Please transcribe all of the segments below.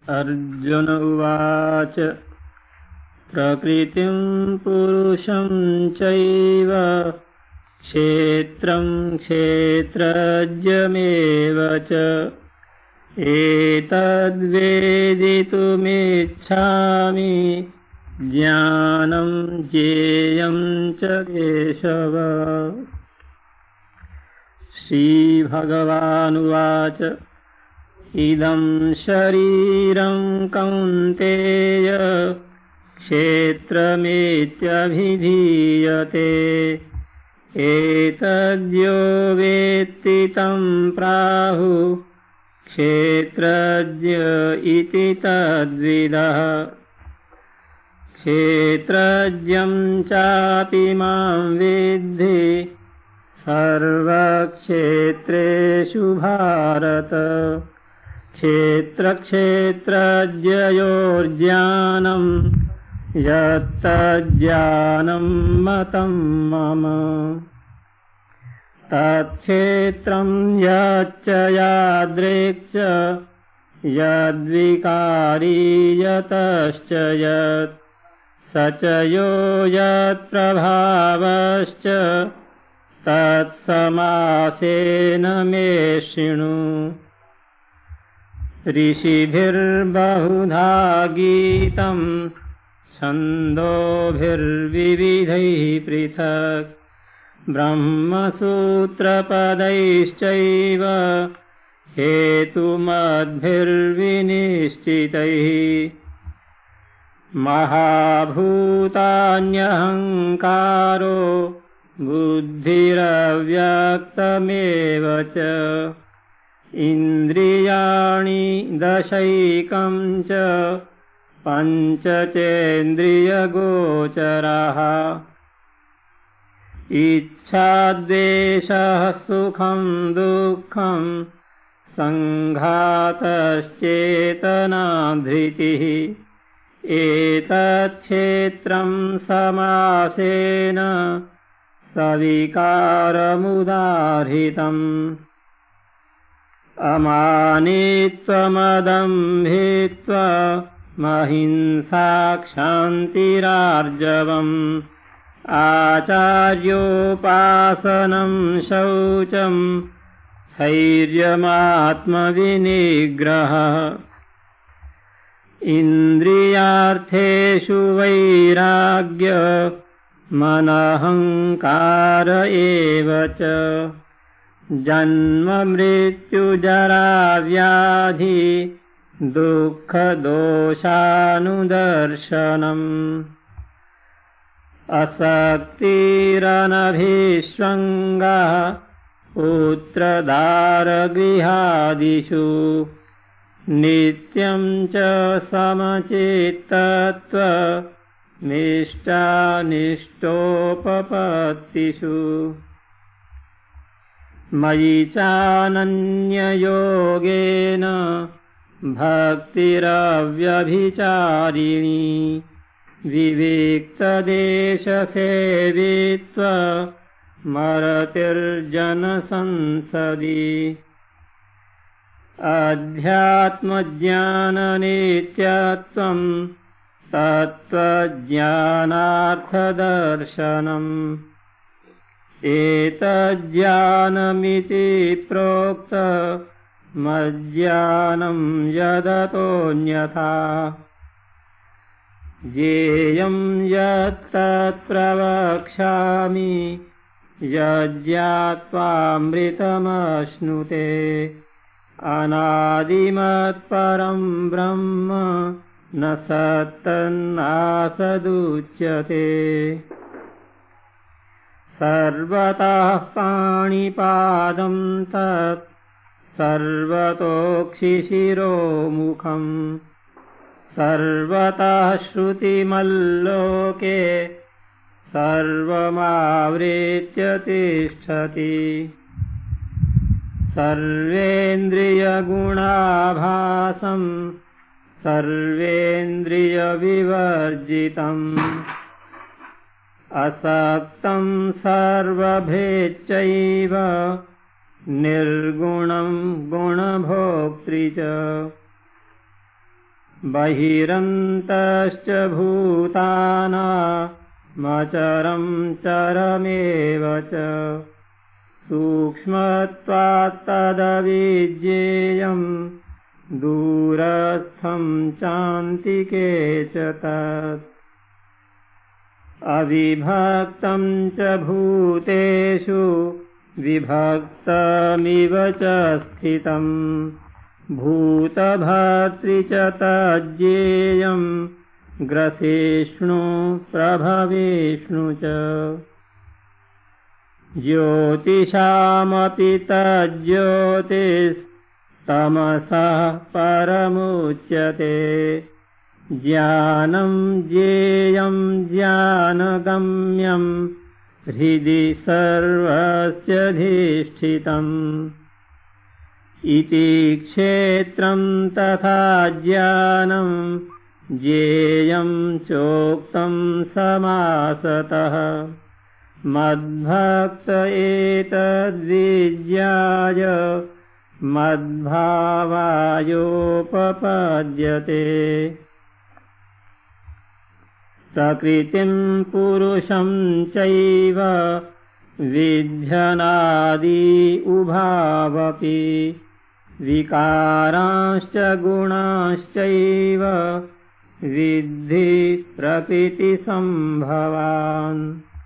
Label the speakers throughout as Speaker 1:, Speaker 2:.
Speaker 1: अर्जुन उवाच प्रकृतिं पुरुषं चैव क्षेत्रं क्षेत्रज्ञमेव च एतद्वेदितुमिच्छामि ज्ञानं ज्ञेयं च केशव। श्रीभगवानुवाच इदं शरीरं कौन्तेय क्षेत्रमित्यभिधीयते एतद्यो वेत्ति तं प्राहुः क्षेत्रज्ञ इति तद्विदः। क्षेत्रज्ञं चापि मां विद्धि सर्वक्षेत्रेषु भारत। क्षेत्रक्षेत्रज्ञयोर्ज्ञानं यत्तज्ज्ञानं मतं मम। तत्क्षेत्रं यच्च यादृक् च यद्विकारी यतश्च यत् स च यो यत्प्रभावश्च तत्समासेन मे शृणु। ऋषिभिर्बहुधा गीतं छन्दोभिर्विविधैः पृथक् ब्रह्मसूत्रपदैश्चैव हेतुमद्भिर्विनिश्चितैः। महाभूतान्यहङ्कारो बुद्धिरव्यक्तमेव च इन्द्रियाणि दशैकं च पञ्चचेन्द्रियगोचराः। इच्छाद्वेषः सुखं दुःखं सङ्घातश्चेतना धृतिः एतत्क्षेत्रं समासेन सविकारमुदाहृतम्। अमानित्वमदम्भित्वमहिंसा क्षान्तिरार्जवम् आचार्योपासनं शौचं स्थैर्यमात्मविनिग्रहः। इन्द्रियार्थेषु वैराग्य मनहङ्कार एव च जन्म मृत्यु जरा व्याधि दुःखदोषानुदर्शनम्। असक्तिरनभिष्वङ्गः पुत्रदारगृहादिषु नित्यं च समचित्तत्वनिष्ठानिष्ठोपपत्तिषु। मयि चानन्ययोगेन भक्तिरव्यभिचारिणी विविक्तदेशसेवित्वमरतिर्जनसंसदि। अध्यात्मज्ञाननित्यत्वं तत्त्वज्ञानार्थदर्शनम्। एतज्ज्ञानमिति प्रोक्त मज्ज्ञानं यदतोऽन्यथा। ज्ञेयं यत्तत्प्रवक्ष्यामि यज्ज्ञात्वामृतमश्नुते अनादिमत्परं ब्रह्म न सत्तन्नासदुच्यते। सर्वतः पाणिपादं तत् सर्वतोक्षिशिरोमुखं सर्वतः श्रुतिमल्लोके सर्वमावृत्य तिष्ठति। सर्वेन्द्रियगुणाभासं सर्वेन्द्रियविवर्जितम् असक्तं सर्वभृच्चैव निर्गुणं गुणभोक्तृ च। बहिरन्तश्च भूतानामचरं चरमेव च सूक्ष्मत्वात् तदविज्ञेयं दूरस्थं चान्तिके च तत् अविभक्तं च भूतेषु विभक्तमिव च स्थितं भूतभर्तृ च तज्ज्ञेयं ग्रसिष्णु प्रभविष्णु च ज्योतिषामपि तज्ज्योतिस्तमसः परमुच्यते ज्ञानं ज्ञेयं ज्ञानगम्यं हृदि सर्वस्याधिष्ठितम् इति क्षेत्रं तथा ज्ञानं ज्ञेयं चोक्तं समासतः मद्भक्त एतद्विज्ञाय मद्भावायोपपद्यते प्रकृतिं पुरुषं चैव विध्यनादि उभावपि विकारांश्च गुणांश्चैव विद्धि प्रकृतिसम्भवान्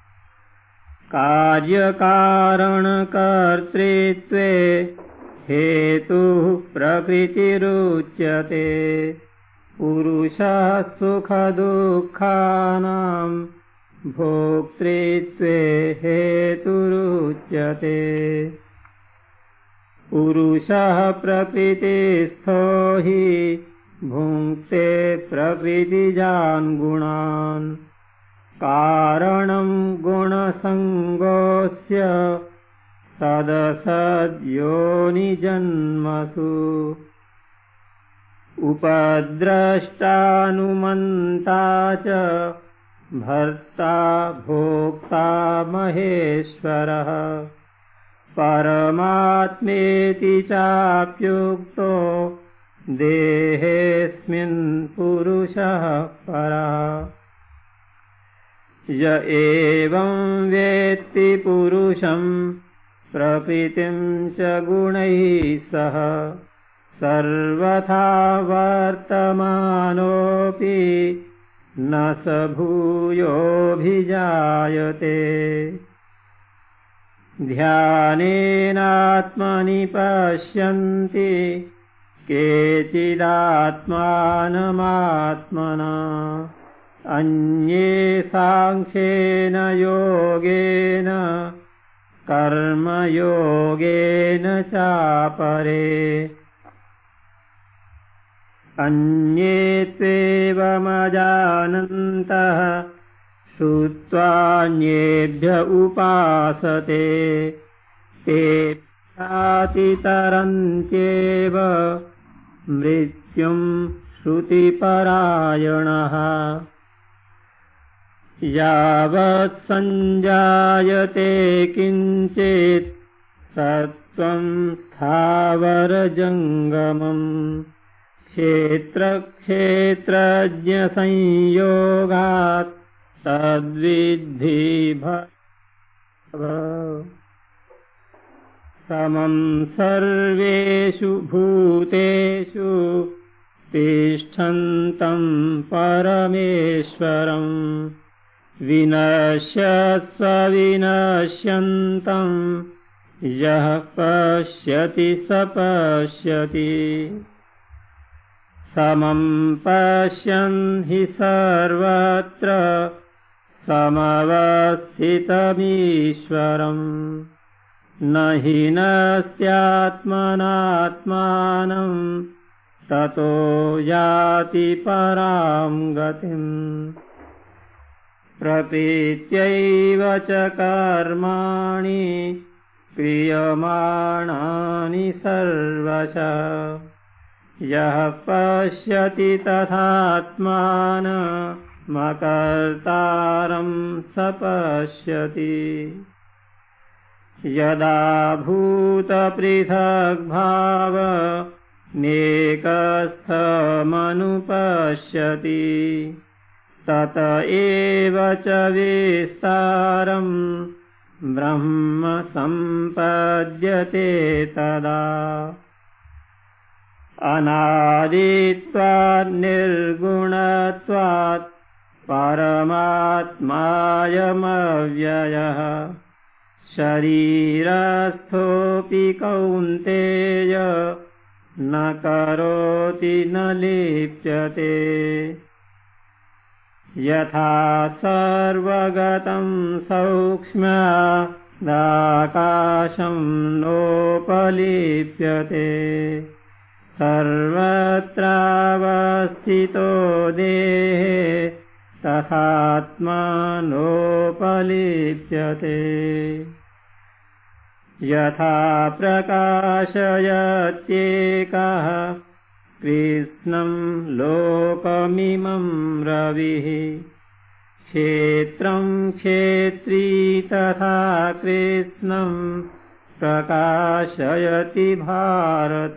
Speaker 1: कार्यकारणकर्तृत्वे हेतुः प्रकृतिरुच्यते पुरुषः सुखदुःखानां भोक्तृत्वे हेतुरुच्यते पुरुषः प्रकृतिस्थो हि भुङ्क्ते प्रकृतिजान् गुणान् कारणं गुणसङ्गोऽस्य सदसद्योनिजन्मसु उपद्रष्टानुमन्ता च भर्ता भोक्ता महेश्वरः परमात्मेति चाप्युक्तो देहेऽस्मिन् पुरुषः परः य एवं वेत्ति पुरुषं प्रकृतिं च गुणैः सह सर्वथा वर्तमानोऽपि न स भूयोऽभिजायते ध्यानेनात्मनि पश्यन्ति केचिदात्मानमात्मना अन्ये साङ्ख्येन योगेन कर्मयोगेन चापरे अन्ये त्वेवमजानन्तः श्रुत्वान्येभ्य उपासते ते प्रातितरन्त्येव मृत्युं श्रुतिपरायणः यावत् सञ्जायते किञ्चित् सत्त्वं स्थावरजङ्गमम् क्षेत्रक्षेत्रज्ञसंयोगात् तद्विद्धि भव समं सर्वेषु भूतेषु तिष्ठन्तं परमेश्वरं विनश्यस्व विनश्यन्तं यः पश्यति स पश्यति समं पश्यन् हि सर्वत्र समवस्थितमीश्वरम् न हि नस्त्यात्मनात्मानं ततो याति परां गतिम् प्रकृत्यैव च कर्माणि क्रियमाणानि सर्वशः यः पश्यति तथात्मानमकर्तारं स पश्यति यदा भूतपृथग्भाव नेकस्थमनुपश्यति तत एव च विस्तारम् ब्रह्म सम्पद्यते तदा अनादित्वात् निर्गुणत्वात् परमात्मायमव्ययः शरीरस्थोऽपि कौन्तेय न करोति न लिप्यते यथा सर्वगतं सौक्ष्म्यादाकाशं नोपलिप्यते सर्वत्रावस्थितो देहे तथात्मानोपलिप्यते यथा प्रकाशयत्येकः कृष्णं लोकमिमं रविः क्षेत्रं क्षेत्री तथा कृष्णं प्रकाशयति भारत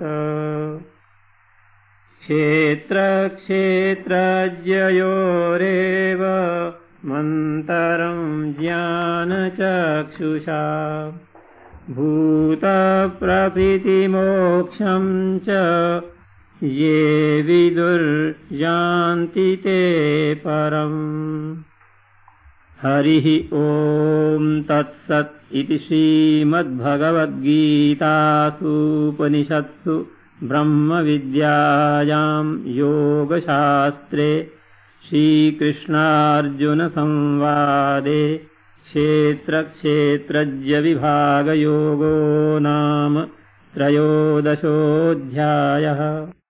Speaker 1: क्षेत्रक्षेत्रज्ञयोरेव मन्तरं ज्ञानचक्षुषा भूतप्रभृतिमोक्षं च ये विदुर्यान्ति ते परम् हरिः ॐ तत्सत् इति श्रीमद्भगवद्गीतासूपनिषत्सु ब्रह्मविद्यायां योगशास्त्रे श्रीकृष्णार्जुनसंवादे क्षेत्रक्षेत्रज्ञविभागयोगो नाम त्रयोदशोऽध्यायः।